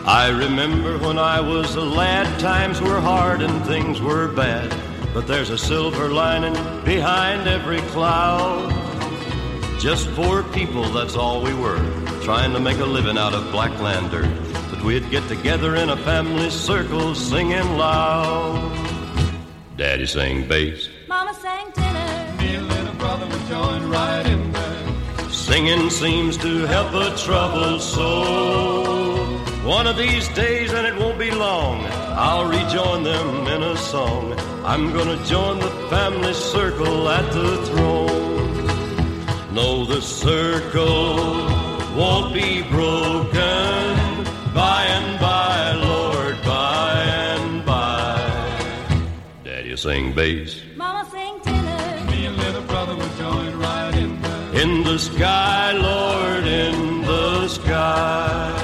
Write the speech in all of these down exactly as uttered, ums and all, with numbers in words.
I remember when I was a lad, times were hard and things were bad, but there's a silver lining behind every cloud. Just poor people, that's all we were, trying to make a living out of black land dirt. But we'd get together in a family circle singing loud. Daddy sang bass, Mama sang tenor, me and little brother would join right in there. Singing seems to help a troubled soul. One of these days, and it won't be long, I'll rejoin them in a song. I'm gonna join the family circle at the throne. No, the circle won't be broken by and by, Lord, by and by. Daddy sing bass, Mama sang tenor, me and little brother would join right in there. in the sky, Lord, in the sky.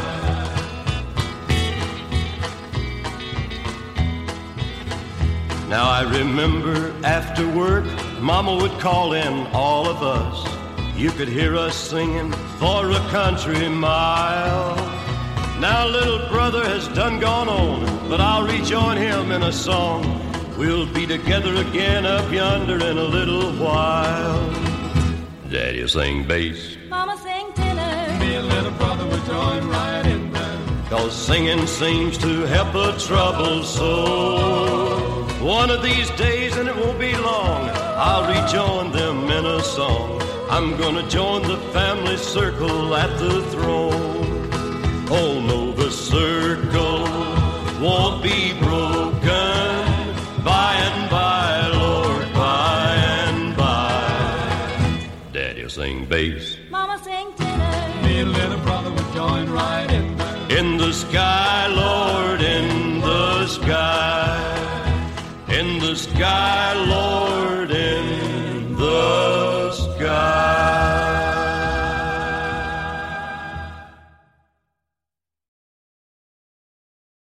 Now I remember after work, Mama would call in all of us. You could hear us singing for a country mile. Now little brother has done gone on, but I'll rejoin him in a song. We'll be together again up yonder in a little while. Daddy sing bass, Mama sang tenor, Me and little brother would join right in there. 'cause singing seems to help a troubled soul. One of these days, and it won't be long, I'll rejoin them in a song. I'm gonna join the family circle at the throne. Oh no, the circle won't be broken by and by, Lord, by and by. Daddy'll sing bass, Mama sang tenor, Me and little brother would join right in there. in the sky, Lord, in the sky. In the sky, Lord, in